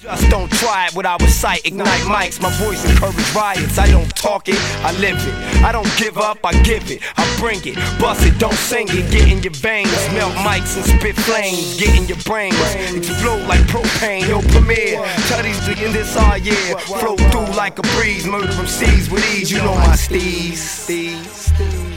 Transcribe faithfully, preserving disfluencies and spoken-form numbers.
Just don't try it without a sight. Ignite mics, my voice encourage riots. I don't talk it, I live it. I don't give up, I give it. I bring it, bust it, don't sing it. Get in your veins, melt mics and spit flames. Get in your brains, explode like propane. Yo, Premier, tell these in this all year. Flow through like a breeze, murder them seas with ease. You know my steez, steez, steez.